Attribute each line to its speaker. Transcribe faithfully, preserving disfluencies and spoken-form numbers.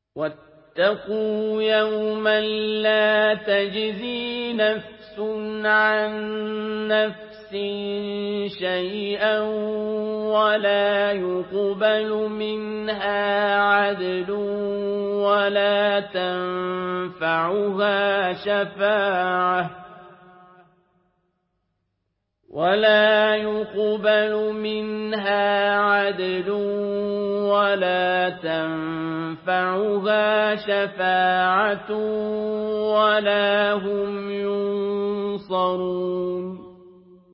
Speaker 1: واتقوا يوما لا تجزي نفس عن نفس شيئا ولا يقبل منها عدل ولا تنفعها شفاعة ولا يقبل منها عدل ولا تنفعها شفاعة ولا هم ينصرون